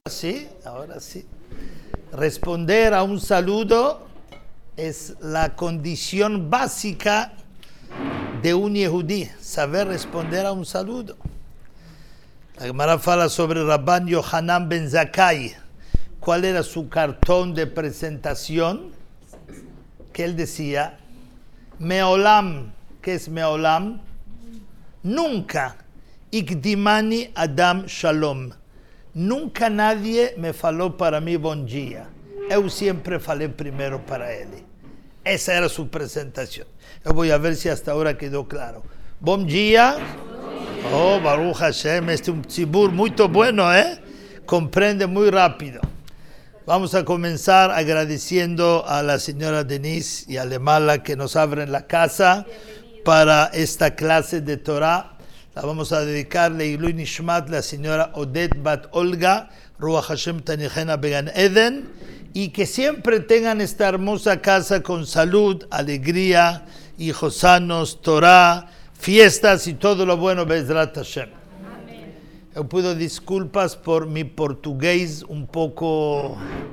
Sí, ahora sí. Responder a un saludo es la condición básica de un yehudí, saber responder a un saludo. La Gemara habla sobre Rabban Yohanan ben Zakkai. ¿Cuál era su cartón de presentación? Que él decía, Meolam, ¿qué es Meolam? Nunca, Ikdimani Adam Shalom. Nunca nadie me falou para mí bom dia. Eu siempre falei primero para él. Esa era su presentación. Yo voy a ver si hasta ahora quedó claro. Bom dia. Oh, Baruch Hashem, este es un tzibur muy bueno, comprende muy rápido. Vamos a comenzar agradeciendo a la señora Denise y a Lemala que nos abren la casa para esta clase de Torah. La vamos a dedicarle Ilui Nishmat, la señora Odette Bat Olga, Ruach Hashem Tanichena Began Eden, y que siempre tengan esta hermosa casa con salud, alegría, hijos sanos, Torah, fiestas y todo lo bueno, Bezrat Hashem. Yo pido disculpas por mi portugués un poco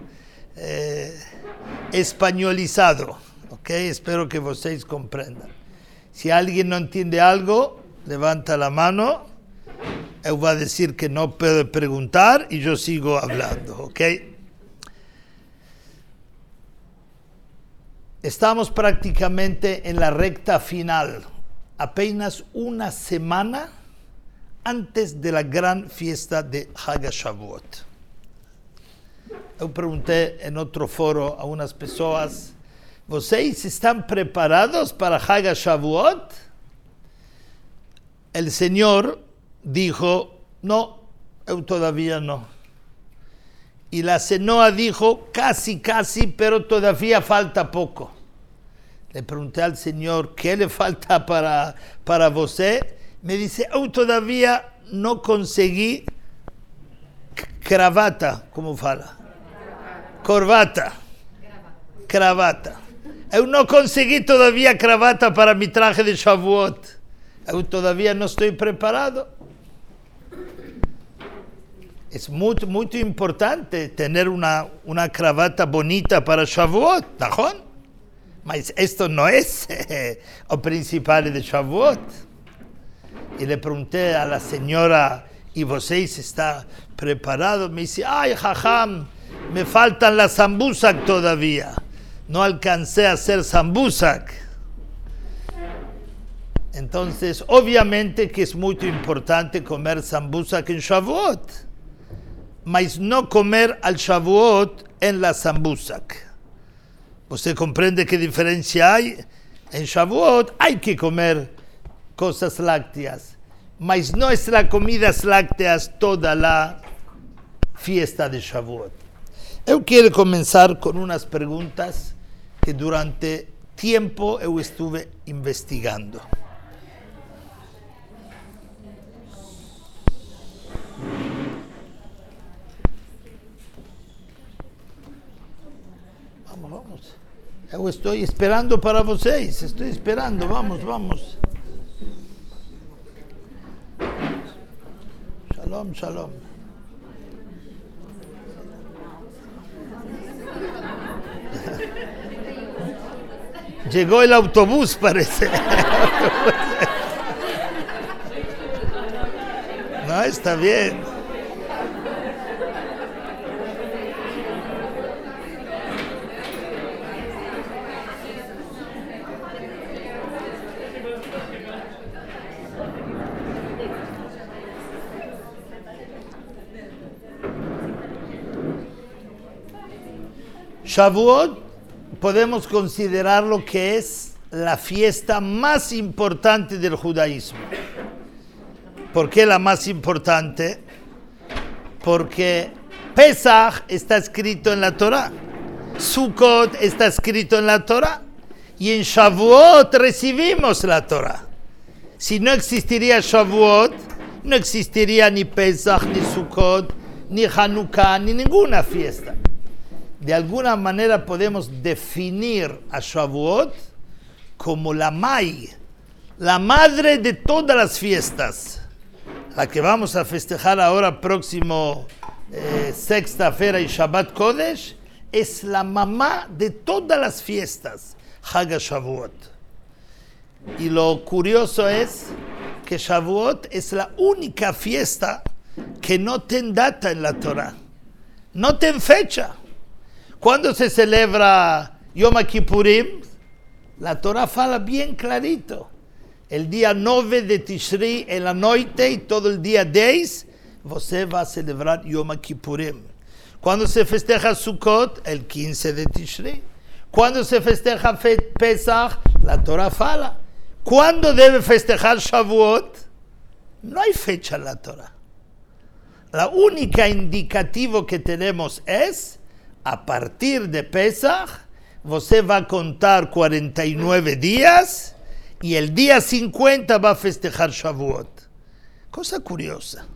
españolizado, ¿ok? Espero que ustedes comprendan. Si alguien no entiende algo, levanta la mano, él va a decir que no puede preguntar y yo sigo hablando, ¿ok? Estamos prácticamente en la recta final, apenas una semana antes de la gran fiesta de Hag HaShavuot. Yo pregunté en otro foro a unas personas, ¿ustedes están preparados para Hag HaShavuot? El Señor dijo, no, yo todavía no. Y la Senoa dijo, casi, pero todavía falta poco. Le pregunté al Señor, ¿qué le falta para usted? Me dice, yo todavía no conseguí cravata, ¿cómo fala? Corbata. Cravata. Yo no conseguí todavía cravata para mi traje de Shavuot. Yo todavía no estoy preparado. Es muy importante tener una cravata bonita para Shavuot, ¿no? Mas esto no es el principal de Shavuot. Y le pregunté a la señora, ¿y vosotros está preparado? Me dice, ay, jajam, me faltan las sambusak todavía. No alcancé a hacer sambusak. Entonces, obviamente que es muy importante comer sambusak en Shavuot, mas no comer al Shavuot en la sambusak. ¿Usted comprende qué diferencia hay? En Shavuot hay que comer cosas lácteas, mas no es la comida lácteas toda la fiesta de Shavuot. Yo quiero comenzar con unas preguntas que durante tiempo yo estuve investigando. Vamos. Yo estoy esperando para vocês. Estoy esperando. Vamos. Shalom. Llegó el autobús, parece. No, está bien. Shavuot podemos considerarlo que es la fiesta más importante del judaísmo. ¿Por qué la más importante? Porque Pesach está escrito en la Torah, Sukkot está escrito en la Torah, y en Shavuot recibimos la Torah. Si no existiría Shavuot, no existiría ni Pesach, ni Sukkot, ni Hanukkah, ni ninguna fiesta. De alguna manera podemos definir a Shavuot como la Mai, la madre de todas las fiestas, la que vamos a festejar ahora próximo Sexta-feira y Shabbat Kodesh, es la mamá de todas las fiestas, Hag HaShavuot. Y lo curioso es que Shavuot es la única fiesta que no tiene data en la Torah, no tiene fecha. Cuando se celebra Yom Kippurim, la Torah fala bien clarito. El día 9 de Tishri, en la noche y todo el día 10, você va a celebrar Yom Kippurim. Cuando se festeja Sukkot, el 15 de Tishri. Cuando se festeja Pesach, la Torah fala. ¿Cuándo debe festejar Shavuot? No hay fecha en la Torah. La única indicativo que tenemos es, a partir de Pesach, você va a contar 49 días y el día 50 va a festejar Shavuot. Cosa curiosa.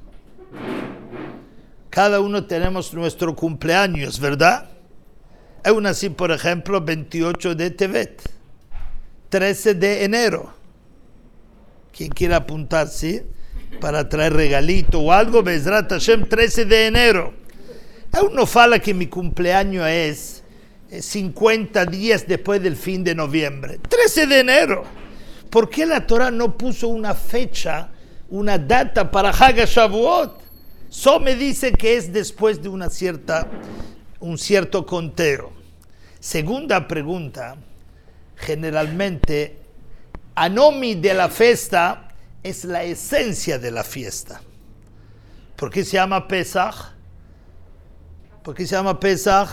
Cada uno tenemos nuestro cumpleaños, ¿verdad? Yo nací, por ejemplo, 28 de Tevet, 13 de enero. Quien quiera apuntarse para traer regalito o algo, Bezrat Hashem, 13 de enero. Uno fala que mi cumpleaños es 50 días después del fin de noviembre. 13 de enero. ¿Por qué la Torah no puso una fecha, una data para Hag HaShavuot? So me dice que es después de un cierto conteo. Segunda pregunta, generalmente, anomi de la fiesta es la esencia de la fiesta. ¿Por qué se llama Pesach? ¿Por qué se llama Pesach?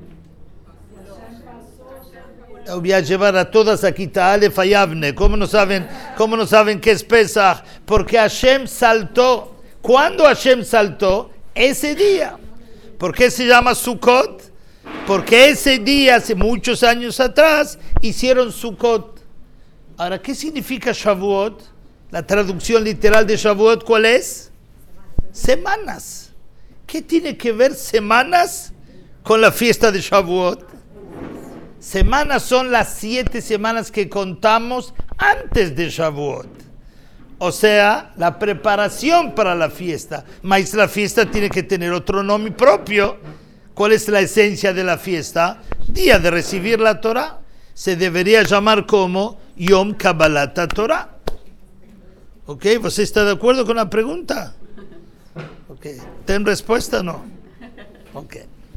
Voy a llevar a todas aquí Ta'alef Ayavne. ¿Cómo no saben qué es Pesach? Porque Hashem saltó. ¿Cuándo Hashem saltó? Ese día. ¿Por qué se llama Sukkot? Porque ese día, hace muchos años atrás, hicieron Sukkot. Ahora, ¿qué significa Shavuot? La traducción literal de Shavuot, ¿cuál es? Semanas. ¿Qué tiene que ver semanas con la fiesta de Shavuot? Semanas son las 7 semanas que contamos antes de Shavuot. O sea, la preparación para la fiesta. Mas la fiesta tiene que tener otro nombre propio. ¿Cuál es la esencia de la fiesta? Día de recibir la Torah. Se debería llamar como Yom Kabbalat Torah. ¿Ok? ¿Você está de acuerdo con la pregunta? ¿Ok? ¿Ten respuesta o no? Ok.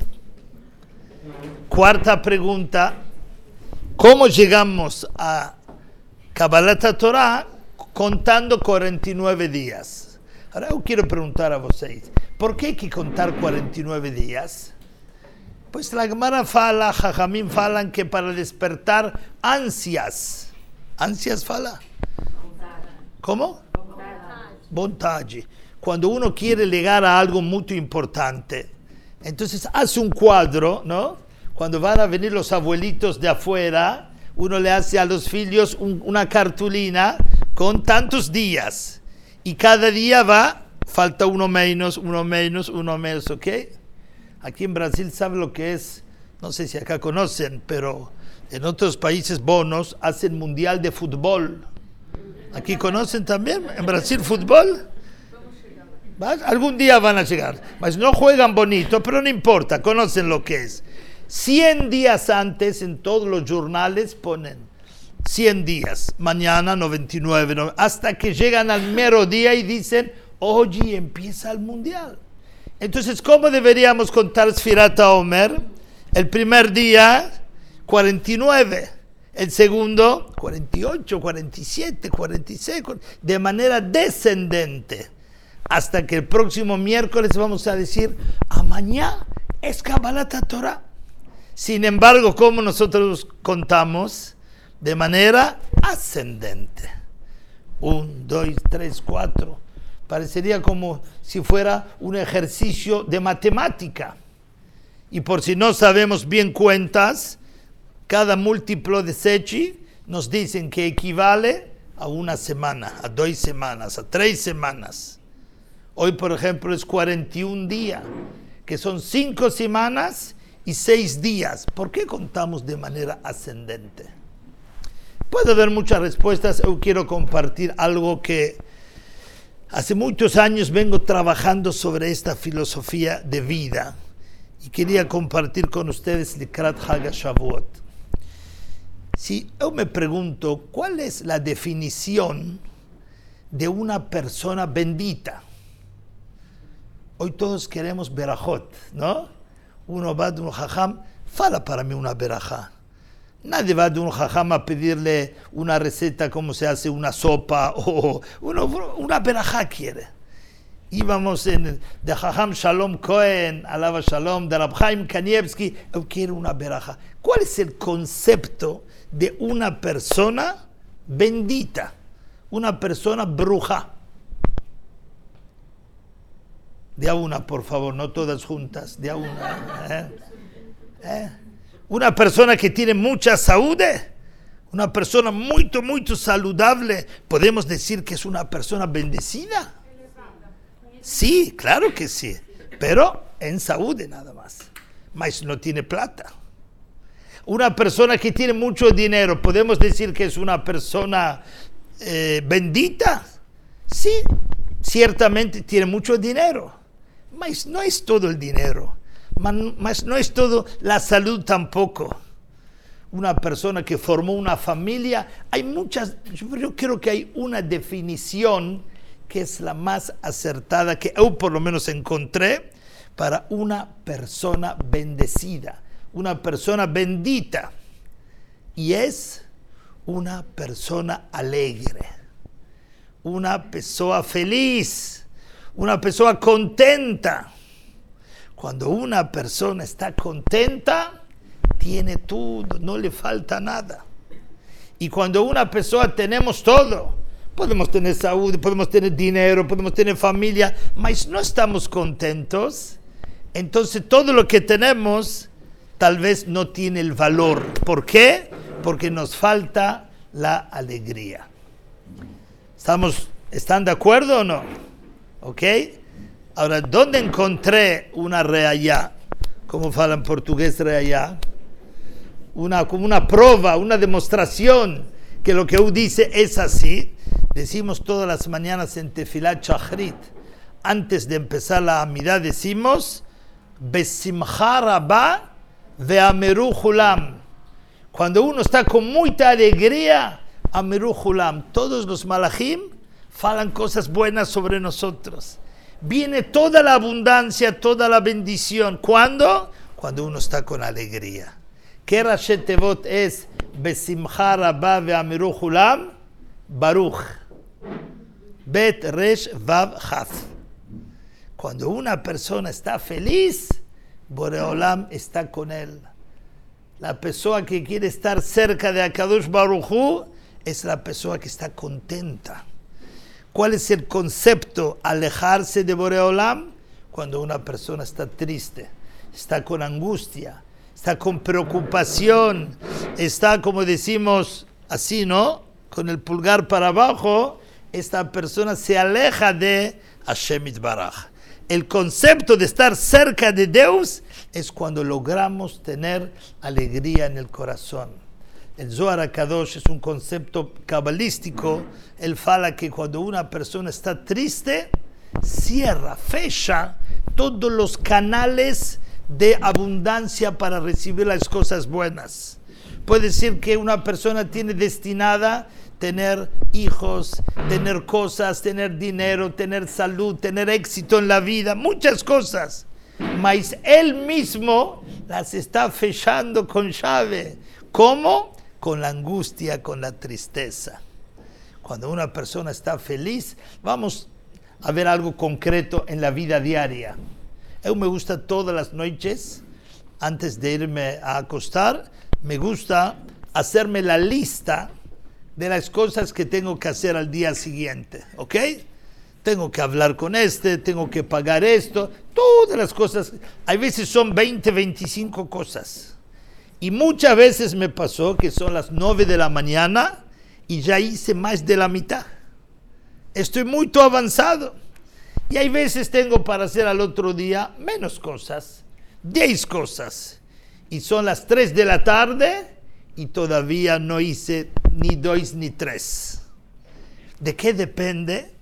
Cuarta pregunta. ¿Cómo llegamos a Kabbalat Torah contando 49 días? Ahora yo quiero preguntar a vocês, ¿por qué hay que contar 49 días? Pues la Gemara fala, Jajamín falan que para despertar ansias. ¿Ansias fala? ¿Cómo? Vontade. Cuando uno quiere llegar a algo muy importante, entonces hace un cuadro, ¿no? Cuando van a venir los abuelitos de afuera, uno le hace a los hijos una cartulina con tantos días. Y cada día falta uno menos, ¿ok? Aquí en Brasil sabe lo que es, no sé si acá conocen, pero en otros países bonos hacen mundial de fútbol. ¿Aquí conocen también en Brasil fútbol? Algún día van a llegar. Mas no juegan bonito, pero no importa, conocen lo que es. 100 días antes en todos los jornales ponen 100 días, mañana 99, hasta que llegan al mero día y dicen, oye, empieza el mundial. Entonces, ¿cómo deberíamos contar Sfirat HaOmer? El primer día, 49. El segundo, 48, 47, 46, de manera descendente. Hasta que el próximo miércoles vamos a decir, mañana es Kabbalat Torah. Sin embargo, ¿cómo nosotros contamos? De manera ascendente. 1, 2, 3, 4. Parecería como si fuera un ejercicio de matemática. Y por si no sabemos bien cuentas, cada múltiplo de Sechi nos dicen que equivale a una semana, a 2 semanas, a 3 semanas. Hoy, por ejemplo, es 41 días, que son 5 semanas y 6 días. ¿Por qué contamos de manera ascendente? Puede haber muchas respuestas. Yo quiero compartir algo que Hace muchos años vengo trabajando sobre esta filosofía de vida y quería compartir con ustedes Likrat Hag HaShavuot. Si yo me pregunto, ¿cuál es la definición de una persona bendita? Hoy todos queremos berajot, ¿no? Uno va de un jajam, fala para mí una berajá. Nadie va de un jajam a pedirle una receta, cómo se hace una sopa, o una berajá quiere. Íbamos de Jajam Shalom Cohen, Alava Shalom, de Rab Chaim Kanievsky, yo quiero una berajá. ¿Cuál es el concepto de una persona bendita? Una persona bruja. De a una, por favor, no todas juntas, de a una. Una persona que tiene mucha salud, una persona muy saludable, ¿podemos decir que es una persona bendecida? Sí, claro que sí, pero en salud nada más, mas no tiene plata. Una persona que tiene mucho dinero, ¿podemos decir que es una persona bendita? Sí, ciertamente tiene mucho dinero, mas no es todo el dinero. Mas no es todo la salud tampoco. Una persona que formó una familia, hay muchas, yo creo que hay una definición que es la más acertada que yo por lo menos encontré para una persona bendecida, una persona bendita, y es una persona alegre, una persona feliz, una persona contenta. Cuando una persona está contenta, tiene todo, no le falta nada. Y cuando una persona tenemos todo, podemos tener salud, podemos tener dinero, podemos tener familia, mas no estamos contentos, entonces todo lo que tenemos tal vez no tiene el valor. ¿Por qué? Porque nos falta la alegría. ¿Están de acuerdo o no? ¿Ok? Ahora, ¿dónde encontré una reayá? ¿Cómo fala en portugués reayá? Como una prueba, una demostración que lo que él dice es así. Decimos todas las mañanas en Tefilat Shachrit, antes de empezar la Amidá, decimos Besimcha Rabá ve'ameru Hulam. Cuando uno está con mucha alegría, ameru Hulam, todos los malachim falan cosas buenas sobre nosotros. Viene toda la abundancia, toda la bendición. ¿Cuándo? Cuando uno está con alegría. ¿Qué Rashi Tevot es? Besimcha Rabá ve'ameru Hulam, Baruch. Bet Resh Vav Chaf. Cuando una persona está feliz, Boreolam está con él. La persona que quiere estar cerca de Akadosh Baruj Hu es la persona que está contenta. ¿Cuál es el concepto? Alejarse de Boreolam. Cuando una persona está triste, está con angustia, está con preocupación, está, como decimos así, ¿no? Con el pulgar para abajo, esta persona se aleja de Hashem Yitbaraj. El concepto de estar cerca de Dios es cuando logramos tener alegría en el corazón. El Zohar HaKadosh es un concepto cabalístico. Él fala que cuando una persona está triste, cierra, fecha todos los canales de abundancia para recibir las cosas buenas. Puede decir que una persona tiene destinada tener hijos, tener cosas, tener dinero, tener salud, tener éxito en la vida, muchas cosas. Mas él mismo las está fechando con llave. ¿Cómo? Con la angustia, con la tristeza. Cuando una persona está feliz, vamos a ver algo concreto en la vida diaria. A mí me gusta todas las noches, antes de irme a acostar, me gusta hacerme la lista de las cosas que tengo que hacer al día siguiente, ¿ok? Tengo que hablar con tengo que pagar esto, todas las cosas. Hay veces son 20, 25 cosas. Y muchas veces me pasó que son las 9 de la mañana y ya hice más de la mitad. Estoy muy avanzado. Y hay veces tengo para hacer al otro día menos cosas, 10 cosas. Y son las 3 de la tarde y todavía no hice ni 2 ni 3. ¿De qué depende?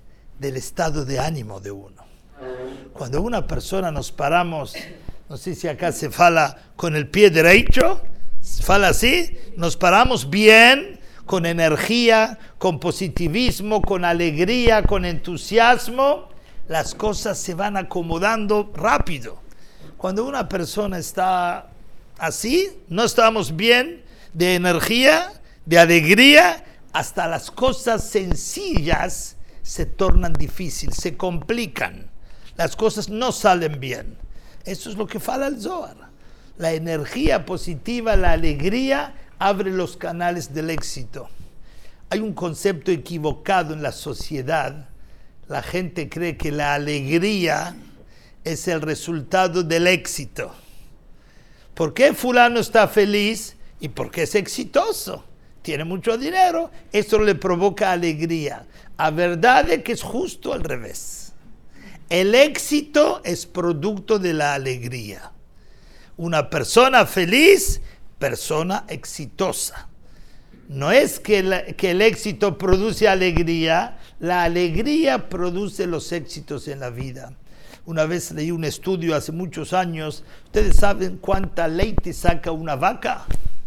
del estado de ánimo de uno. Cuando una persona nos paramos, no sé si acá se fala con el pie derecho, se fala así, nos paramos bien, con energía, con positivismo, con alegría, con entusiasmo, las cosas se van acomodando rápido. Cuando una persona está así, no estamos bien de energía, de alegría, hasta las cosas sencillas se tornan difíciles, se complican. Las cosas no salen bien. Eso es lo que fala el Zohar. La energía positiva, la alegría, abre los canales del éxito. Hay un concepto equivocado en la sociedad. La gente cree que la alegría es el resultado del éxito. ¿Por qué fulano está feliz? Y porque es exitoso. Tiene mucho dinero. Eso le provoca alegría. La verdad es que es justo al revés. El éxito es producto de la alegría. Una persona feliz, persona exitosa. No es que el éxito produce alegría, la alegría produce los éxitos en la vida. Una vez leí un estudio hace muchos años. ¿Ustedes saben cuánta leite saca una vaca?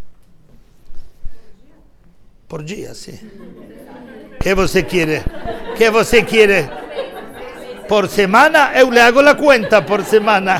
Por día, sí. ¿Qué você quiere? ¿Qué você quiere? ¿Por semana? Yo le hago la cuenta por semana.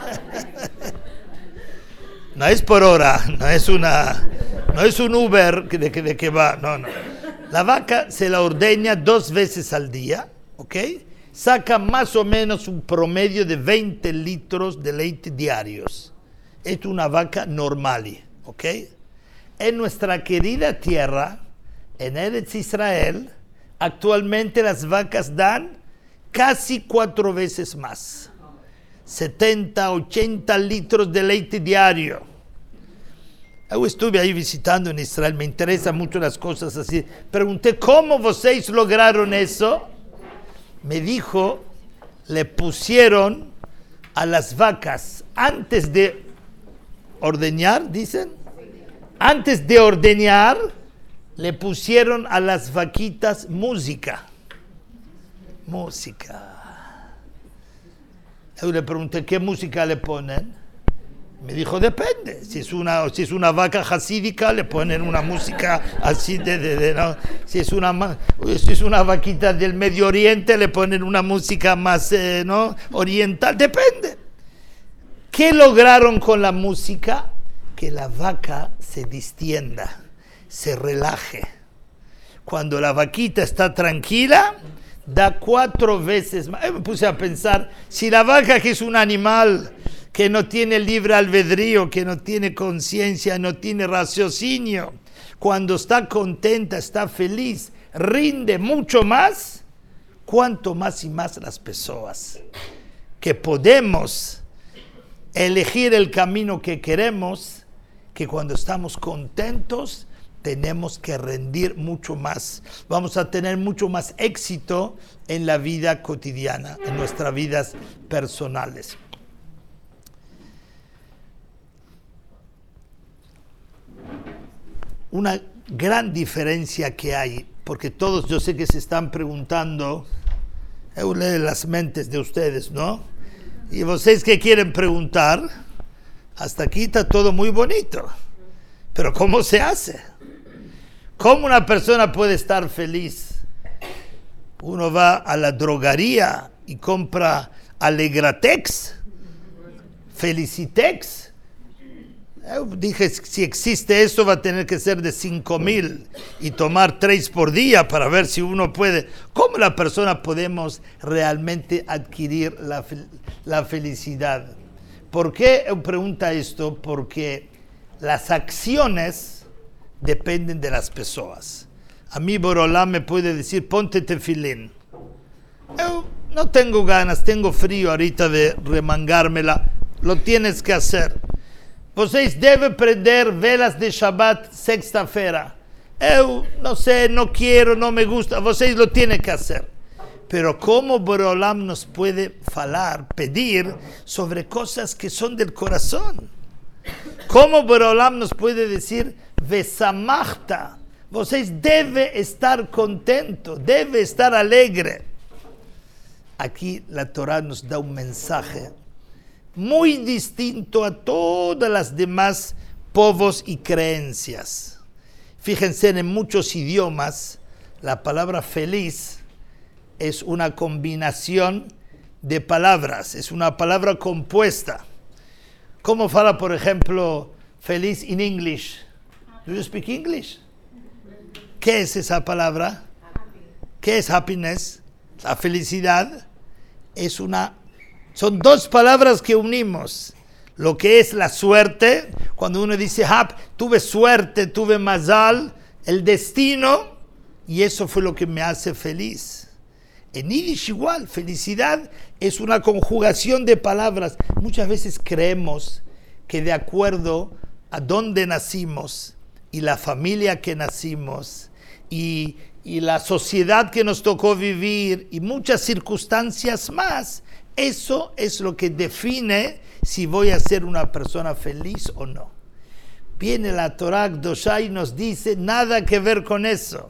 No es por hora, no es un Uber de que va, no. La vaca se la ordeña 2 veces al día, ¿ok? Saca más o menos un promedio de 20 litros de leite diarios. Es una vaca normal, ¿ok? En nuestra querida tierra, en Eretz Israel, actualmente las vacas dan casi 4 veces más. 70, 80 litros de leite diario. Yo estuve ahí visitando en Israel, me interesan mucho las cosas así. Pregunté, ¿cómo vocês lograron eso? Me dijo, le pusieron a las vacas, antes de ordeñar, dicen, antes de ordeñar, le pusieron a las vaquitas música. Yo le pregunté, ¿qué música le ponen? Me dijo, depende. Si es una vaca hasídica, le ponen una música así ¿no? Si es una vaquita del Medio Oriente, le ponen una música más ¿no? oriental. Depende. ¿Qué lograron con la música? Que la vaca se distienda, se relaje. Cuando la vaquita está tranquila, da 4 veces más. Yo me puse a pensar, si la vaca, que es un animal que no tiene libre albedrío, que no tiene conciencia, no tiene raciocinio, cuando está contenta, está feliz, rinde mucho más, cuanto más y más las personas que podemos elegir el camino que queremos, que cuando estamos contentos tenemos que rendir mucho más. Vamos a tener mucho más éxito en la vida cotidiana, en nuestras vidas personales. Una gran diferencia que hay, porque todos yo sé que se están preguntando, yo leo las mentes de ustedes, ¿no? Y ustedes que quieren preguntar, hasta aquí está todo muy bonito, pero ¿cómo se hace? ¿Cómo una persona puede estar feliz? Uno va a la droguería y compra Alegratex, Felicitex. Yo dije, si existe eso, va a tener que ser de 5,000 y tomar 3 por día para ver si uno puede. ¿Cómo la persona podemos realmente adquirir la felicidad? ¿Por qué pregunta esto? Porque las acciones dependen de las personas. A mí Borolá me puede decir, ponte tefilín. Yo no tengo ganas, tengo frío ahorita de remangármela. Lo tienes que hacer. Vocês deben prender velas de Shabbat sexta-feira. Eu no sé, no quiero, no me gusta. Vocês lo tienen que hacer. Pero ¿cómo Borolam nos puede falar, pedir sobre cosas que son del corazón? ¿Cómo Borolam nos puede decir, Vesamachta? Vocês debe estar contento, debe estar alegre. Aquí la Torah nos da un mensaje muy distinto a todas las demás povos y creencias. Fíjense, en muchos idiomas la palabra feliz es una combinación de palabras, es una palabra compuesta. ¿Cómo fala, por ejemplo, feliz in English? Do you speak English? ¿Qué es esa palabra? ¿Qué es happiness? La felicidad son dos palabras que unimos. Lo que es la suerte, cuando uno dice, tuve suerte, tuve mazal, el destino, y eso fue lo que me hace feliz. En Yiddish igual, felicidad es una conjugación de palabras. Muchas veces creemos que de acuerdo a dónde nacimos y la familia que nacimos y la sociedad que nos tocó vivir y muchas circunstancias más, eso es lo que define si voy a ser una persona feliz o no. Viene la Torah Kdoshá y nos dice, nada que ver con eso.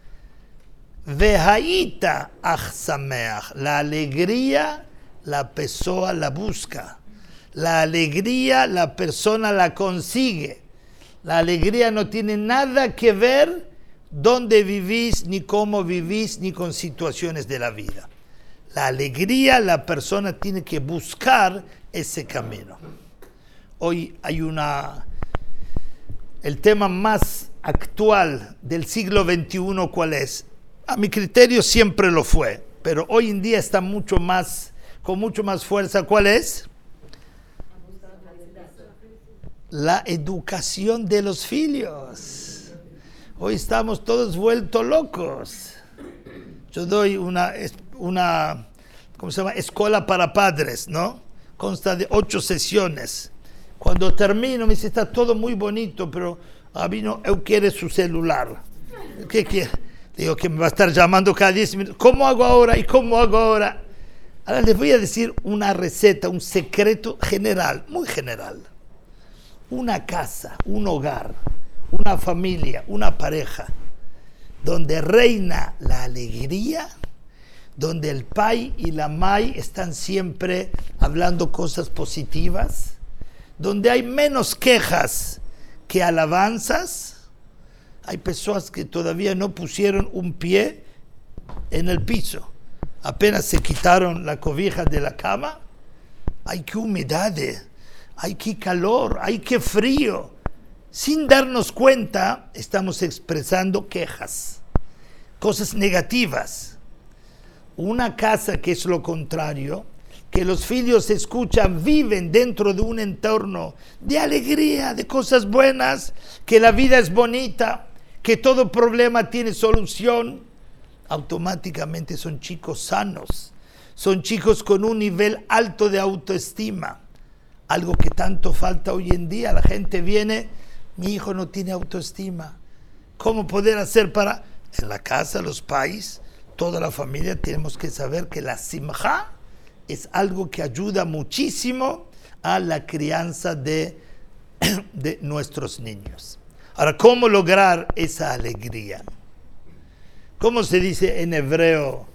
Vehaita ach sameach, la alegría la persona la busca, la alegría la persona la consigue. La alegría no tiene nada que ver dónde vivís, ni cómo vivís, ni con situaciones de la vida. La alegría la persona tiene que buscar ese camino. Hoy hay el tema más actual del siglo XXI, ¿cuál es? A mi criterio siempre lo fue, pero hoy en día está con mucho más fuerza. ¿Cuál es? La educación de los hijos. Hoy estamos todos vueltos locos. Yo doy una ¿cómo se llama? Escuela para padres, ¿no? Consta de 8 sesiones. Cuando termino me dice, está todo muy bonito, pero a mí no, yo quiero su celular. ¿Qué quiere? Digo que me va a estar llamando cada 10 minutos. ¿Cómo hago ahora? ¿Y cómo hago ahora? Ahora les voy a decir una receta, un secreto general, muy general. Una casa, un hogar, una familia, una pareja, donde reina la alegría, donde el pai y la mai están siempre hablando cosas positivas, donde hay menos quejas que alabanzas. Hay personas que todavía no pusieron un pie en el piso. Apenas se quitaron la cobija de la cama. Hay que humedad, hay que calor, hay que frío. Sin darnos cuenta, estamos expresando quejas, cosas negativas. Una casa que es lo contrario, que los hijos escuchan, viven dentro de un entorno de alegría, de cosas buenas, que la vida es bonita, que todo problema tiene solución, automáticamente son chicos sanos, son chicos con un nivel alto de autoestima, algo que tanto falta hoy en día. La gente viene, mi hijo no tiene autoestima, ¿cómo poder hacer para...? En la casa, los pais, toda la familia, tenemos que saber que la simjá es algo que ayuda muchísimo a la crianza de nuestros niños. Ahora, ¿cómo lograr esa alegría? ¿Cómo se dice en hebreo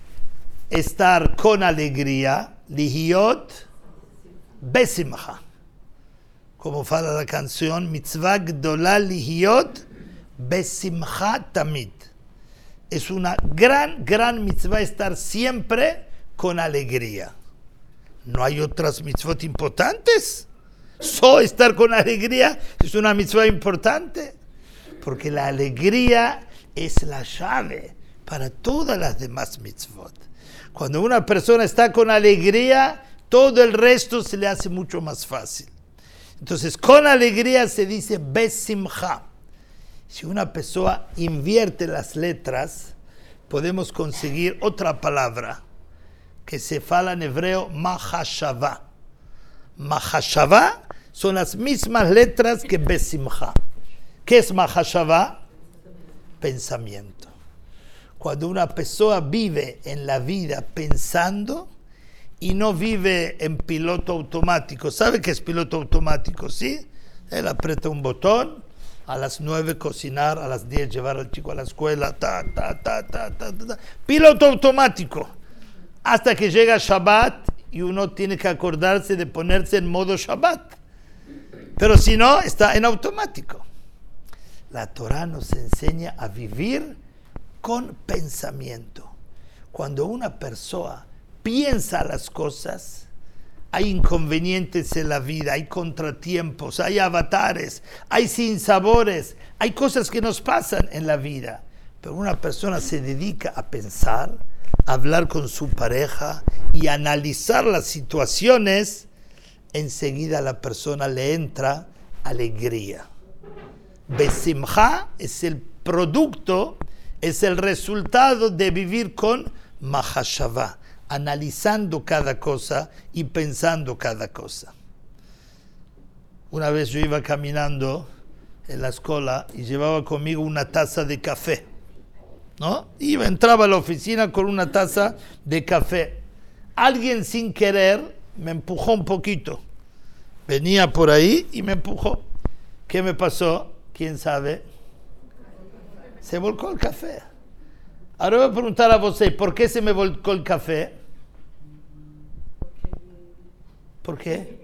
estar con alegría? Lihiot besimcha. Como fala la canción, mitzvah gdola lihiot besimcha tamid. Es una gran mitzvah estar siempre con alegría. ¿No hay otras mitzvot importantes? Solo estar con alegría es una mitzvah importante, porque la alegría es la llave para todas las demás mitzvot. Cuando una persona está con alegría, todo el resto se le hace mucho más fácil. Entonces, con alegría se dice besimcha. Si una persona invierte las letras, podemos conseguir otra palabra que se fala en hebreo, mahashava. Mahashava son las mismas letras que besimcha. ¿Qué es mahashava? Pensamiento. Cuando una persona vive en la vida pensando y no vive en piloto automático. ¿Sabe qué es piloto automático? ¿Sí? Él aprieta un botón, a las 9 cocinar, a las 10 llevar al chico a la escuela, Piloto automático. hasta que llega Shabbat y uno tiene que acordarse de ponerse en modo Shabbat. Pero si no, está en automático. La Torah nos enseña a vivir con pensamiento. Cuando una persona piensa las cosas, hay inconvenientes en la vida, hay contratiempos, hay avatares, hay sinsabores, hay cosas que nos pasan en la vida. Pero una persona se dedica a pensar, a hablar con su pareja y a analizar las situaciones, enseguida a la persona le entra alegría. Besimcha es el producto, es el resultado de vivir con mahashavá, analizando cada cosa y pensando cada cosa. Una vez yo iba caminando en la escuela y llevaba conmigo una taza de café, ¿no? Entraba a la oficina con una taza de café. Alguien sin querer me empujó un poquito. Venía por ahí y me empujó. ¿Qué me pasó? ¿Quién sabe? Se volcó el café. Ahora voy a preguntar a vos, ¿por qué se me volcó el café? ¿Por qué?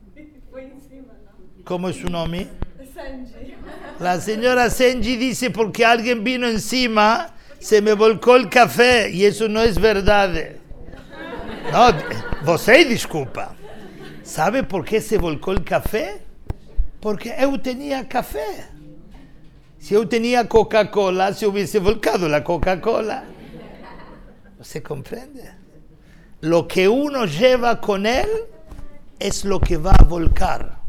¿Cómo es su nombre? La señora Senji dice, porque alguien vino encima, se me volcó el café, y eso no es verdad. No, vos disculpa. ¿Sabe por qué se volcó el café? Porque yo tenía café. Si yo tenía Coca-Cola, se hubiese volcado la Coca-Cola. ¿No se comprende? Lo que uno lleva con él es lo que va a volcar.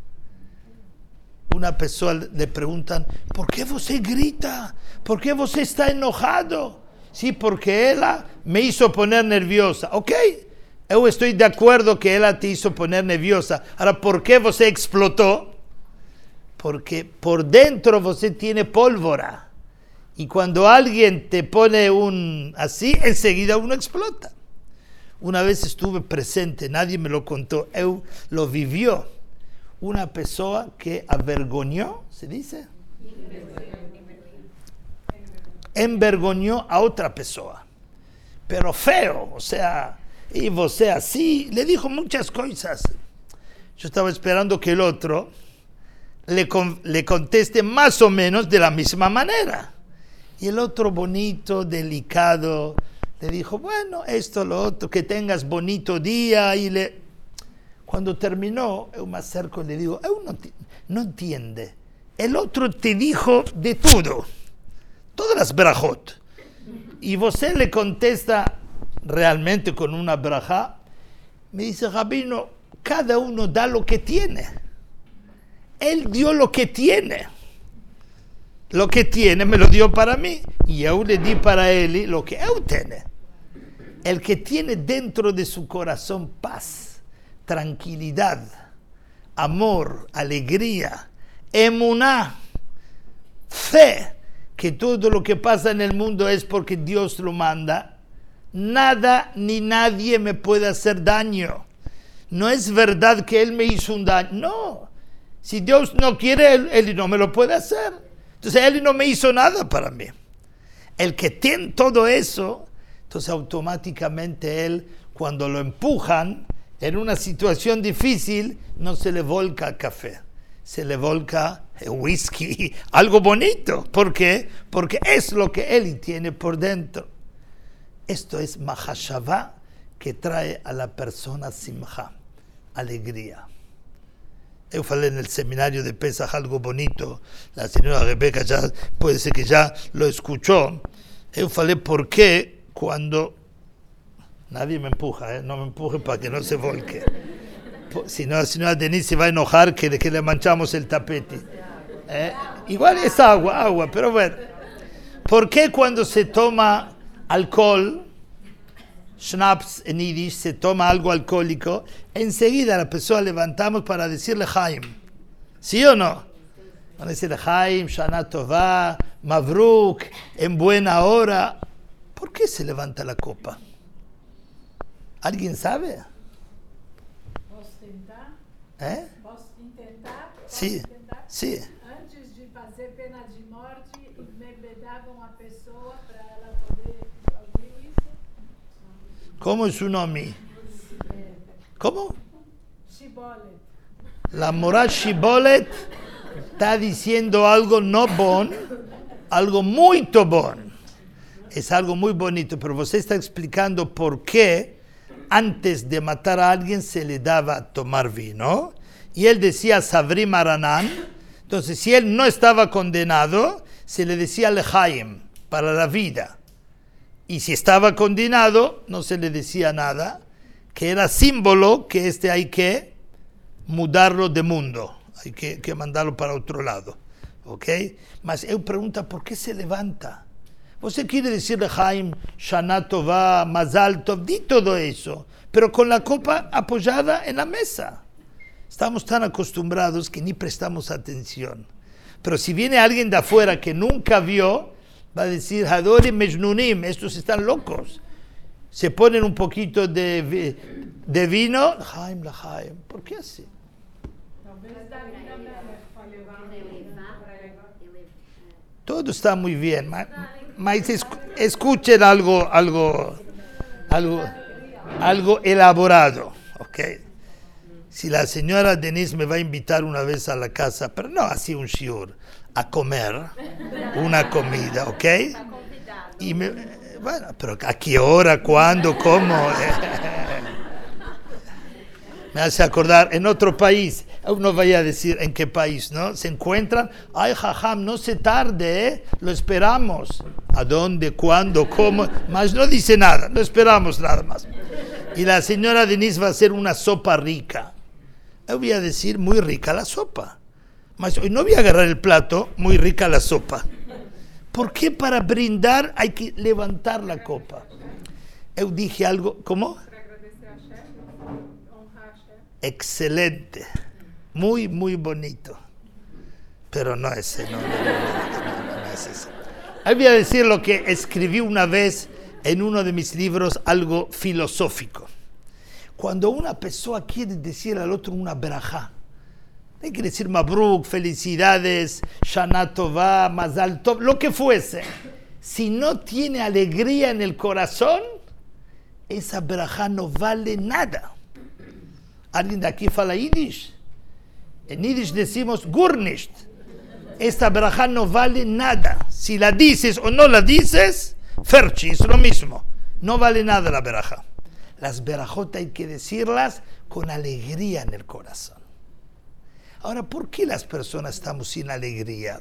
Una persona le preguntan, ¿por qué usted grita? ¿Por qué usted está enojado? Sí, porque ella me hizo poner nerviosa. Ok, yo estoy de acuerdo que ella te hizo poner nerviosa. Ahora, ¿por qué usted explotó? Porque por dentro usted tiene pólvora. Y cuando alguien te pone así, enseguida uno explota. Una vez estuve presente, nadie me lo contó, yo lo vivió. Una persona que avergonzó, ¿se dice? Envergonzó a otra persona. Pero feo, o sea, y vos así, le dijo muchas cosas. Yo estaba esperando que el otro le conteste más o menos de la misma manera. Y el otro bonito, delicado, le dijo, bueno, esto, lo otro, que tengas bonito día. Cuando terminó, yo me acerco y le digo, no entiende. El otro te dijo de todo, todas las brajot. Y vos le contesta realmente con una braja. Me dice, Rabino, cada uno da lo que tiene. Él dio lo que tiene. Lo que tiene me lo dio para mí. Y yo le di para él lo que él tiene. El que tiene dentro de su corazón paz, tranquilidad, amor, alegría, emuná, fe, que todo lo que pasa en el mundo es porque Dios lo manda, nada ni nadie me puede hacer daño. No es verdad que Él me hizo un daño. No. Si Dios no quiere, Él no me lo puede hacer. Entonces Él no me hizo nada para mí. El que tiene todo eso, entonces automáticamente Él, cuando lo empujan en una situación difícil, no se le volca el café. Se le volca el whisky, algo bonito. ¿Por qué? Porque es lo que Él tiene por dentro. Esto es mahashavá, que trae a la persona simcha, alegría. Yo falé en el seminario de Pesach algo bonito. La señora Rebeca ya puede ser que ya lo escuchó. Yo falé por qué cuando... Nadie me empuja, no me empuje para que no se volque. Si no, la señora Denise se va a enojar que le manchamos el tapete. Igual es agua, pero bueno. ¿Por qué cuando se toma alcohol, Schnaps en Yiddish, se toma algo alcohólico, enseguida la persona levantamos para decirle Chaim? ¿Sí o no? Van a decirle Chaim, Shana Tová, Mavruk, en buena hora. ¿Por qué se levanta la copa? ¿Alguien sabe? Posso tentar? Posso intentar? Sí, sí. Antes de fazer pena de morte, embebedavam a pessoa para ela poder ouvir isso? ¿Cómo es su nombre? ¿Cómo? Shibolet. La Morá Shibolet está diciendo algo no bon, algo muy bon. Es algo muy bonito, pero usted está explicando por qué antes de matar a alguien se le daba a tomar vino. Y él decía Sabri Maranán. Entonces, si él no estaba condenado, se le decía Lehaim, para la vida. Y si estaba condenado, no se le decía nada, que era símbolo que hay que mudarlo de mundo. Hay que mandarlo para otro lado. ¿Ok? Mas él pregunta, ¿por qué se levanta? Usted quiere decirle Jaim, Shana Tová, Mazal Tov, di todo eso, pero con la copa apoyada en la mesa. Estamos tan acostumbrados que ni prestamos atención. Pero si viene alguien de afuera que nunca vio, va a decir, Hadorim Mejnunim, estos están locos. Se ponen un poquito de vino, Jaim, la Jaim, ¿por qué así? Todo está muy bien, mas escuchen algo elaborado, ¿ok? Si la señora Denise me va a invitar una vez a la casa, pero no así un shiur, a comer una comida, ¿ok? Y bueno, pero ¿a qué hora, cuándo, cómo? Me hace acordar, en otro país, uno vaya a decir en qué país, ¿no? Se encuentran, ay, jajam, no se tarde, lo esperamos. ¿A dónde, cuándo, cómo? Mas no dice nada, lo esperamos nada más. Y la señora Denise va a hacer una sopa rica. Yo voy a decir, muy rica la sopa. Mas hoy no voy a agarrar el plato, muy rica la sopa. ¿Por qué para brindar hay que levantar la copa? Yo dije algo, ¿cómo? Excelente, muy, muy bonito. Pero no ese, no es ese. Voy a decir lo que escribí una vez en uno de mis libros, algo filosófico. Cuando una persona quiere decir al otro una berajá, hay que decir mabruk, felicidades, shana tová, mazal tov, lo que fuese. Si no tiene alegría en el corazón, esa berajá no vale nada. ¿Alguien de aquí fala Yiddish? En Yiddish decimos gurnisht. Esta berajá no vale nada. Si la dices o no la dices, ferchi, es lo mismo. No vale nada la berajá. Las berajot hay que decirlas con alegría en el corazón. Ahora, ¿por qué las personas estamos sin alegría?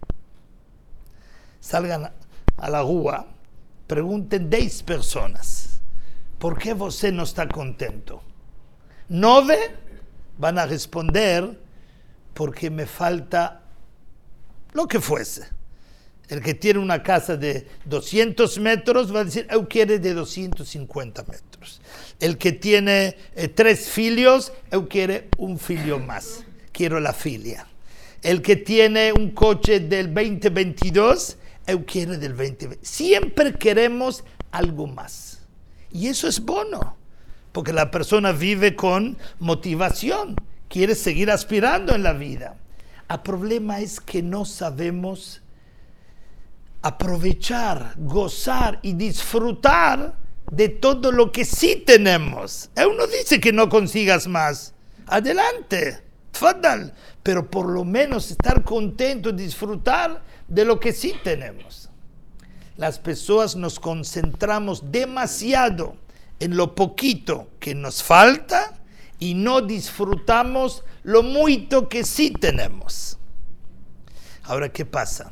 Salgan a la rúa, pregunten 10 personas, ¿por qué usted no está contento? 9 van a responder, porque me falta lo que fuese. El que tiene una casa de 200 metros va a decir, yo quiero de 250 metros. El que tiene 3 filios, yo quiero un filio más. Quiero la filia. El que tiene un coche del 2022, yo quiero del 2020. Siempre queremos algo más. Y eso es bueno, porque la persona vive con motivación. Quiere seguir aspirando en la vida. El problema es que no sabemos aprovechar, gozar y disfrutar de todo lo que sí tenemos. Uno dice que no consigas más. Adelante, tfadal, pero por lo menos estar contento, disfrutar de lo que sí tenemos. Las personas nos concentramos demasiado en lo poquito que nos falta y no disfrutamos lo mucho que sí tenemos. Ahora, ¿qué pasa?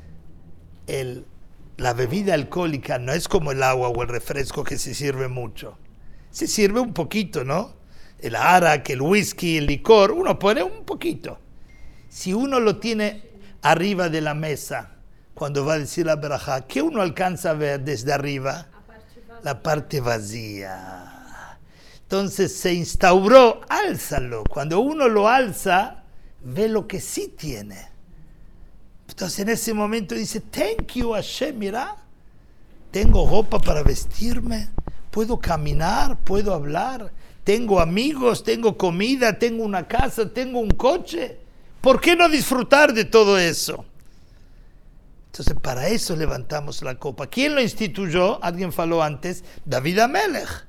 La bebida alcohólica no es como el agua o el refresco que se sirve mucho. Se sirve un poquito, ¿no? El arak, el whisky, el licor, uno pone un poquito. Si uno lo tiene arriba de la mesa, cuando va a decir la berajá, ¿qué uno alcanza a ver desde arriba? La parte vacía. Entonces se instauró, álzalo. Cuando uno lo alza, ve lo que sí tiene. Entonces en ese momento dice, thank you Hashem, mira, tengo ropa para vestirme, puedo caminar, puedo hablar, tengo amigos, tengo comida, tengo una casa, tengo un coche. ¿Por qué no disfrutar de todo eso? Entonces para eso levantamos la copa. ¿Quién lo instituyó? Alguien faló antes, David Amelech.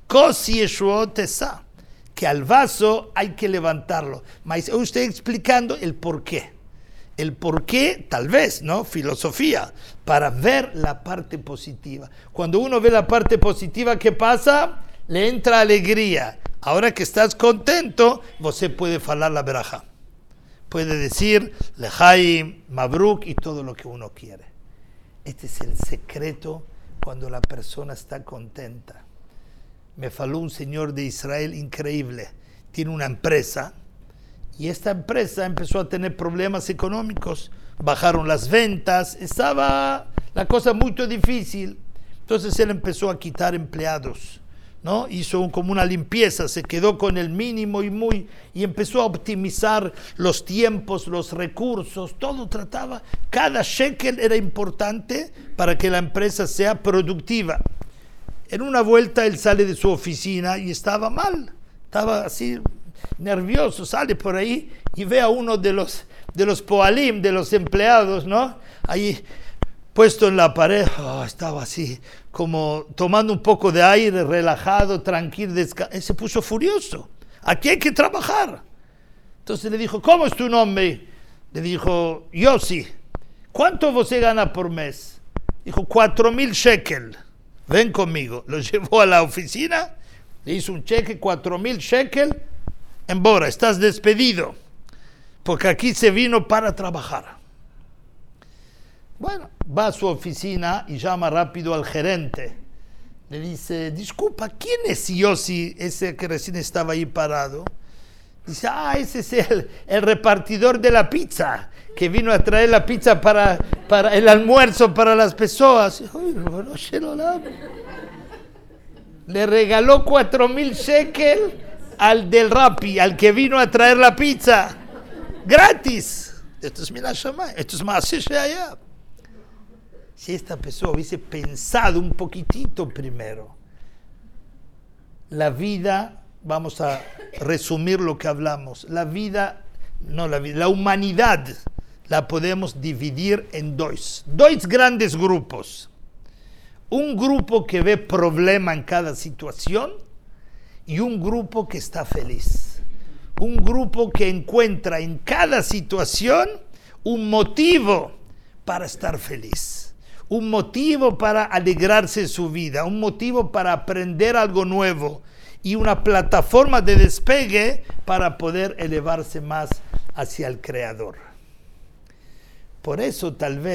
Kosi Yeshuot Esa, que al vaso hay que levantarlo. Mas usted explicando el por qué. El por qué, tal vez, ¿no? Filosofía, para ver la parte positiva. Cuando uno ve la parte positiva, ¿qué pasa? Le entra alegría. Ahora que estás contento, usted puede falar la verajá. Puede decir Lejaim, Mabruk y todo lo que uno quiere. Este es el secreto cuando la persona está contenta. Me faló un señor de Israel increíble. Tiene una empresa y esta empresa empezó a tener problemas económicos. Bajaron las ventas, estaba la cosa muy difícil. Entonces él empezó a quitar empleados, ¿no? Hizo como una limpieza, se quedó con el mínimo y empezó a optimizar los tiempos, los recursos, todo trataba. Cada shekel era importante para que la empresa sea productiva. En una vuelta él sale de su oficina y estaba mal, estaba así nervioso, sale por ahí y ve a uno de los poalim, de los empleados, ¿no? Ahí puesto en la pared, estaba así como tomando un poco de aire, relajado, tranquilo, él se puso furioso. Aquí hay que trabajar. Entonces le dijo, ¿cómo es tu nombre? Le dijo, Yossi. ¿Cuánto usted gana por mes? Dijo, 4,000 shekel. Ven conmigo. Lo llevó a la oficina, le hizo un cheque, 4,000 shekel. En Bora, estás despedido, porque aquí se vino para trabajar. Bueno, va a su oficina y llama rápido al gerente. Le dice, disculpa, ¿quién es Yossi, ese que recién estaba ahí parado? Dice, ese es el repartidor de la pizza, que vino a traer la pizza para el almuerzo para las personas. Le regaló 4,000 shekel al del Rappi, al que vino a traer la pizza. Gratis. Esto es Minashama, esto es más allá. Si esta persona hubiese pensado un poquitito primero, la vamos a resumir lo que hablamos, la humanidad la podemos dividir en dos grandes grupos. Un grupo que ve problema en cada situación y un grupo que está feliz. Un grupo que encuentra en cada situación un motivo para estar feliz. Un motivo para alegrarse de su vida, un motivo para aprender algo nuevo y una plataforma de despegue para poder elevarse más hacia el Creador. Por eso,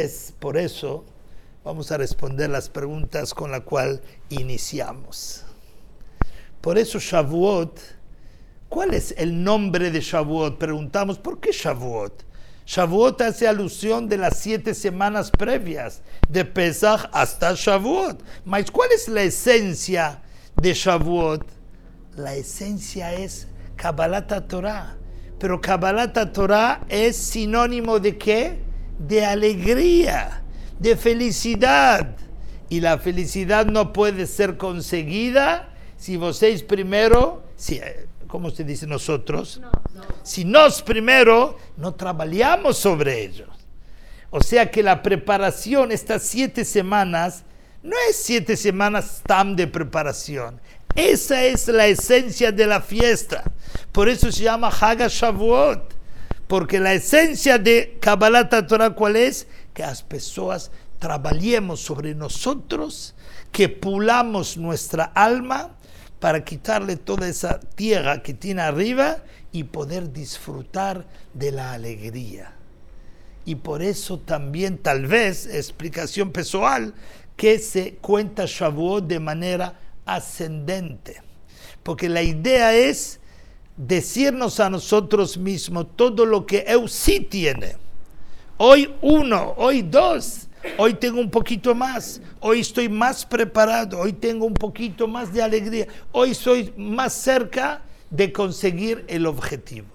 vamos a responder las preguntas con las cuales iniciamos. Por eso Shavuot, ¿cuál es el nombre de Shavuot? Preguntamos, ¿por qué Shavuot? Shavuot hace alusión de las 7 semanas previas, de Pesach hasta Shavuot. Mas, ¿cuál es la esencia de Shavuot? La esencia es Kabbalat Torah. Pero Kabbalat Torah es sinónimo de ¿qué? De alegría, de felicidad. Y la felicidad no puede ser conseguida si vosotros primero, ¿cómo se dice nosotros? No. Si nos primero no trabajamos sobre ellos. O sea que la preparación, estas 7 semanas, no es 7 semanas tam de preparación. Esa es la esencia de la fiesta. Por eso se llama Hag HaShavuot. Porque la esencia de Kabbalat Torah, ¿cuál es? Que las personas trabajemos sobre nosotros, que pulamos nuestra alma para quitarle toda esa tierra que tiene arriba y poder disfrutar de la alegría. Y por eso también, tal vez, explicación personal, que se cuenta Shavuot de manera ascendente. Porque la idea es decirnos a nosotros mismos todo lo que eu sí tiene. Hoy 1, hoy 2, hoy tengo un poquito más, hoy estoy más preparado, hoy tengo un poquito más de alegría, hoy soy más cerca de conseguir el objetivo.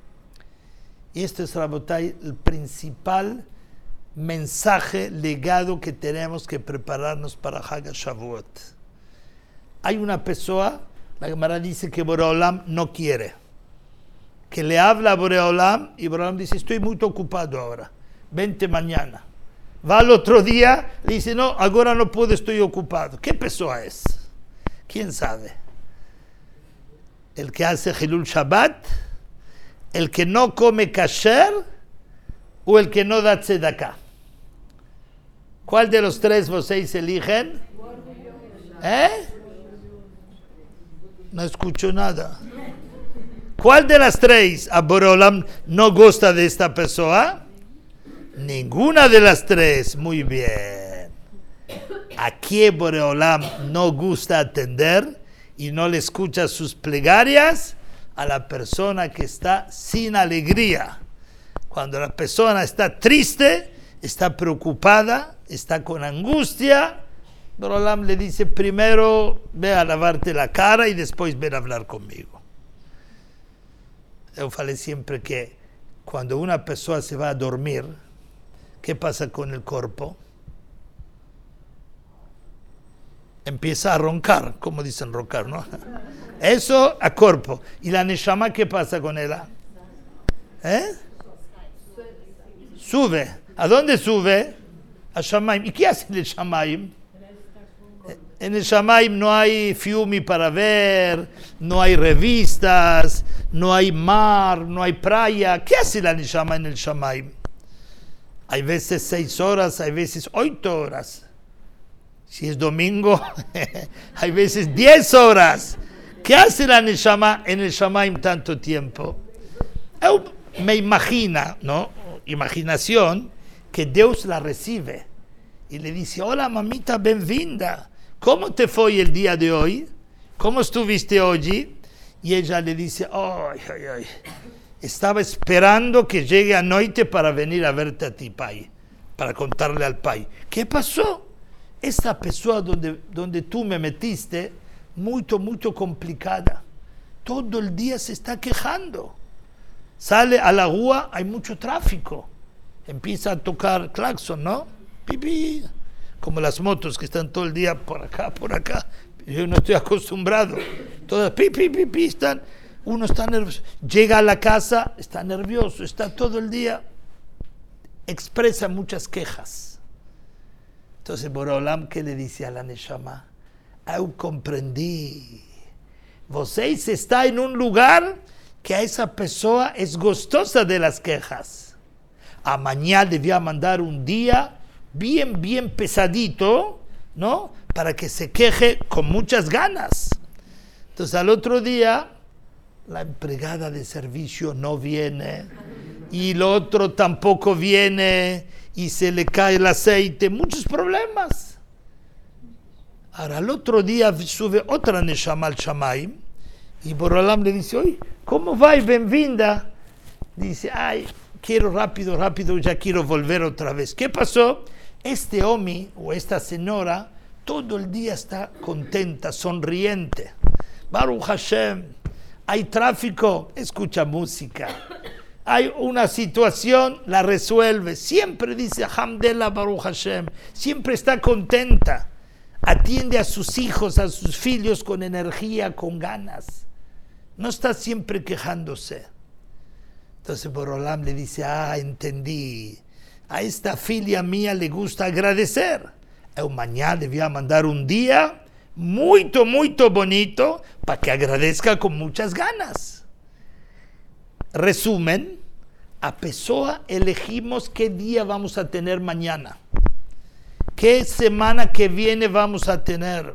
Y esto es, Rabotay, el principal mensaje, legado que tenemos que prepararnos para Hag HaShavuot. Hay una persona, la Gemara dice que Boreolam no quiere, que le habla a Boreolam y Boreolam dice, estoy muy ocupado ahora, vente mañana. Va al otro día, le dice, no, ahora no puedo, estoy ocupado. ¿Qué persona es? ¿Quién sabe? el que hace Hilul Shabbat, el que no come kasher o el que no da tzedakah. ¿Cuál de los tres vocês eligen? No escucho nada. ¿Cuál de las tres a Boreolam no gusta de esta persona? Ninguna de las tres. Muy bien. ¿A quién Boreolam no gusta atender y no le escucha sus plegarias? A la persona que está sin alegría. Cuando la persona está triste, está preocupada, está con angustia, Boreolam le dice, primero ve a lavarte la cara y después ven a hablar conmigo. Yo falei siempre que cuando una persona se va a dormir, ¿qué pasa con el cuerpo? Empieza a roncar, como dicen roncar, ¿no? Eso a cuerpo. ¿Y la neshama qué pasa con ella? Sube. ¿A dónde sube? A Shamaim. ¿Y qué hace en el Shamaim? En el Shamaim no hay fiumi para ver, no hay revistas, no hay mar, no hay playa. ¿Qué hace la neshama en el Shamaim? Hay veces 6 horas, hay veces 8 horas. Si es domingo, hay veces 10 horas. ¿Qué hace la neshama en el Shamaim tanto tiempo? Yo me imagino, ¿no? Imaginación, que Dios la recibe y le dice, hola mamita, bienvenida. ¿Cómo te fue el día de hoy? ¿Cómo estuviste hoy? Y ella le dice, ay, estaba esperando que llegue a noche para venir a verte a ti, pai, para contarle al pai. ¿Qué pasó? Esta persona donde tú me metiste, muy complicada. Todo el día se está quejando. Sale a la rúa, hay mucho tráfico. Empieza a tocar claxon, ¿no? Pipí. Como las motos que están todo el día por acá. Yo no estoy acostumbrado. Todas pi, están. Uno está nervioso. Llega a la casa, está nervioso, está todo el día. Expresa muchas quejas. Entonces Boreolam, ¿qué le dice a la neshama? Eu comprendí. Vocês está en un lugar que a esa persona es gustosa de las quejas. A mañana le voy a mandar un día bien pesadito, ¿no? Para que se queje con muchas ganas. Entonces al otro día, la empleada de servicio no viene, y el otro tampoco viene, y se le cae el aceite, muchos problemas. Ahora al otro día sube otra neshama al Shamaim, y Boreolam le dice, oye, ¿cómo va? Bienvenida. Dice, ay, quiero rápido, ya quiero volver otra vez. ¿Qué pasó? Este hombre o esta señora todo el día está contenta, sonriente. Baruch Hashem, hay tráfico, escucha música. Hay una situación, la resuelve. Siempre dice, Hamdallah Baruch Hashem. Siempre está contenta. Atiende a sus hijos, a sus hijos con energía, con ganas. No está siempre quejándose. Entonces Boreolam le dice, entendí. A esta filia mía le gusta agradecer. Yo mañana le voy a mandar un día muy bonito para que agradezca con muchas ganas. Resumen, a Pessoa elegimos qué día vamos a tener mañana. ¿Qué semana que viene vamos a tener?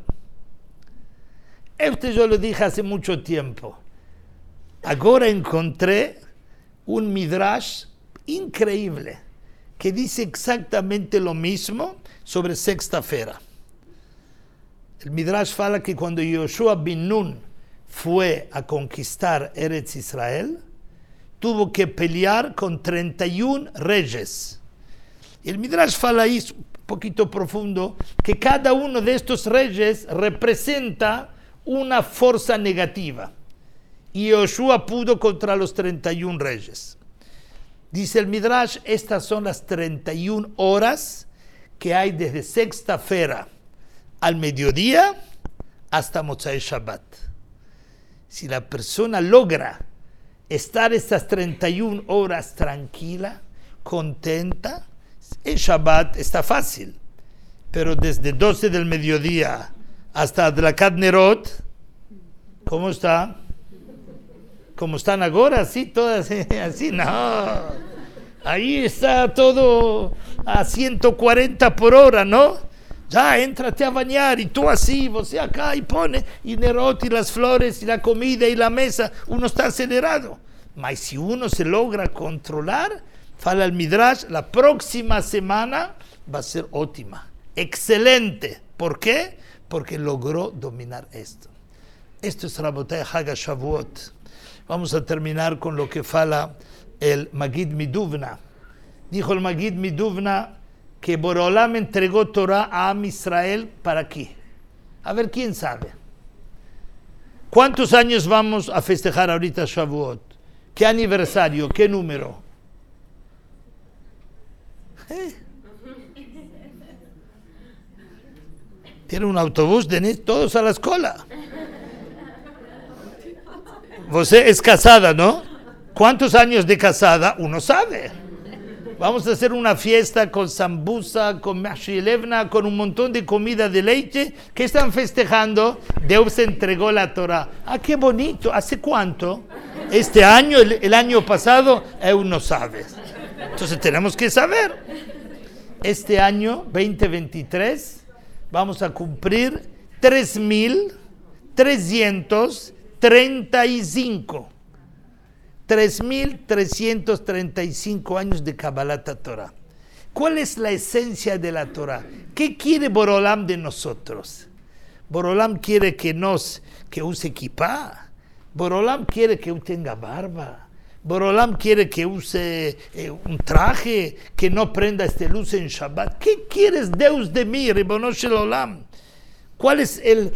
Esto yo lo dije hace mucho tiempo. Ahora encontré un midrash increíble que dice exactamente lo mismo sobre sexta-feira. El midrash fala que cuando Yoshua bin Nun fue a conquistar Eretz Israel, tuvo que pelear con 31 reyes. Y el midrash fala ahí, un poquito profundo, que cada uno de estos reyes representa una fuerza negativa. Y Yoshua pudo contra los 31 reyes. Dice el midrash, estas son las 31 horas que hay desde sexta-feira al mediodía hasta Motzai Shabbat. Si la persona logra estar estas 31 horas tranquila, contenta, el Shabbat está fácil. Pero desde 12 del mediodía hasta Adlakat Nerot, ¿cómo está? como están ahora, así, todas así, no. Ahí está todo a 140 por hora, ¿no? Ya, éntrate a bañar, y tú así, vos acá, y pone, y Nerot, y las flores, y la comida, y la mesa, uno está acelerado. Mas si uno se logra controlar, fala el Midrash, la próxima semana va a ser óptima, excelente. ¿Por qué? Porque logró dominar esto. Esto es Rabotay Hag HaShavuot. Vamos a terminar con lo que fala el Magid Miduvna. Dijo el Magid Miduvna que Boreolam entregó Torah a Am Israel, ¿para qué? A ver, ¿quién sabe? ¿Cuántos años vamos a festejar ahorita Shavuot? ¿Qué aniversario? ¿Qué número? Tiene un autobús, venís todos a la escuela. Vos es casada, ¿no? ¿Cuántos años de casada? Uno sabe. Vamos a hacer una fiesta con sambusa, con mashilevna, con un montón de comida de leche. ¿Qué están festejando? Dios entregó la Torah. Ah, qué bonito. ¿Hace cuánto? Este año, el año pasado, uno sabe. Entonces tenemos que saber. Este año, 2023, vamos a cumplir 3.335. 3.335 años de Kabbalat Torah. ¿Cuál es la esencia de la Torah? ¿Qué quiere Boreolam de nosotros? Boreolam quiere que use kippah. Boreolam quiere que tenga barba. Boreolam quiere que use un traje, que no prenda luz en Shabbat. ¿Qué quieres, Deus, de mí, Ribono Shel Olam? ¿Cuál es el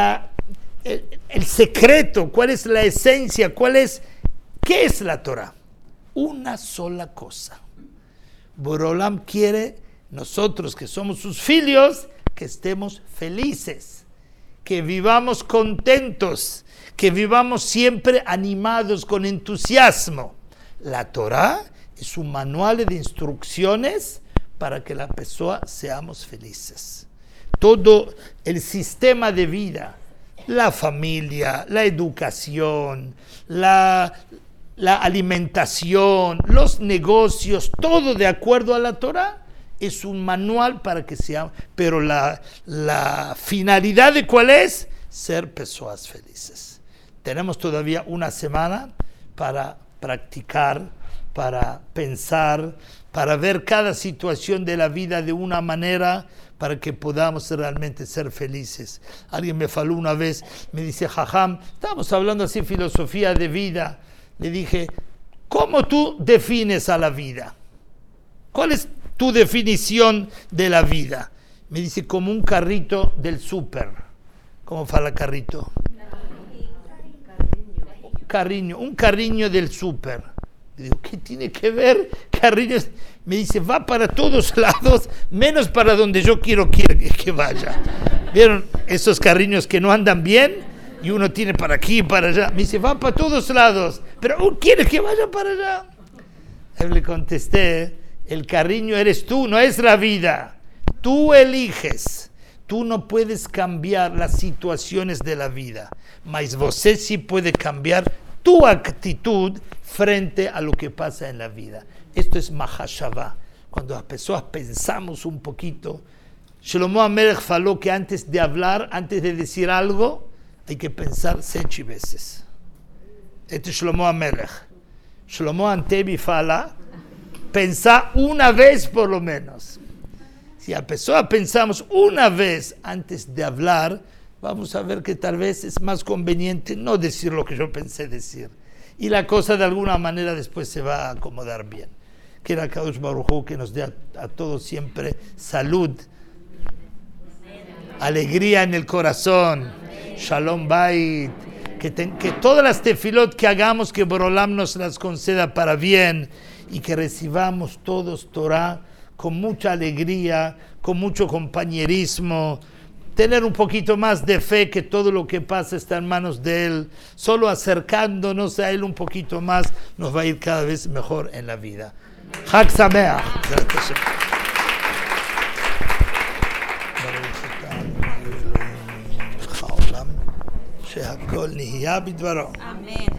secreto? ¿Cuál es la esencia? ¿Qué es la Torah? Una sola cosa. Boreolam quiere, nosotros que somos sus hijos, que estemos felices, que vivamos contentos, que vivamos siempre animados, con entusiasmo. La Torah es un manual de instrucciones para que la persona seamos felices. Todo el sistema de vida, la familia, la educación, la alimentación, los negocios, todo de acuerdo a la Torah, es un manual para que seamos. Pero la finalidad de cuál es, ser personas felices. Tenemos todavía una semana para practicar, para pensar, para ver cada situación de la vida de una manera para que podamos realmente ser felices. Alguien me faló una vez, me dice, Jajam, estábamos hablando así filosofía de vida. Le dije, ¿cómo tú defines a la vida? ¿Cuál es tu definición de la vida? Me dice, como un carrito del súper. ¿Cómo fala carrito? Un carriño del súper. Le digo, ¿qué tiene que ver carriños? Me dice, va para todos lados, menos para donde yo quiero que vaya. ¿Vieron esos carriños que no andan bien? Y uno tiene para aquí y para allá. Me dice, va para todos lados, pero quiere que vaya para allá. Yo le contesté, el carriño eres tú, no es la vida. Tú eliges. Tú no puedes cambiar las situaciones de la vida, mas você sí puede cambiar tu actitud frente a lo que pasa en la vida. Esto es Mahashavá. Cuando las personas pensamos un poquito, Shlomo HaMelech faló que antes de hablar, antes de decir algo, hay que pensar 7 veces. Este es Shlomo HaMelech. Shlomo Antebi fala, pensar una vez por lo menos. Si a persona pensamos una vez antes de hablar, vamos a ver que tal vez es más conveniente no decir lo que yo pensé decir. Y la cosa de alguna manera después se va a acomodar bien. Que la Kadosh Baruj Hu que nos dé a todos siempre salud, alegría en el corazón, Shalom Bait, que todas las tefilot que hagamos, que Boreolam nos las conceda para bien y que recibamos todos Torah con mucha alegría, con mucho compañerismo, tener un poquito más de fe que todo lo que pasa está en manos de Él. Solo acercándonos a Él un poquito más nos va a ir cada vez mejor en la vida. Chag Sameach. שהכל נהיה בדברו. אמן.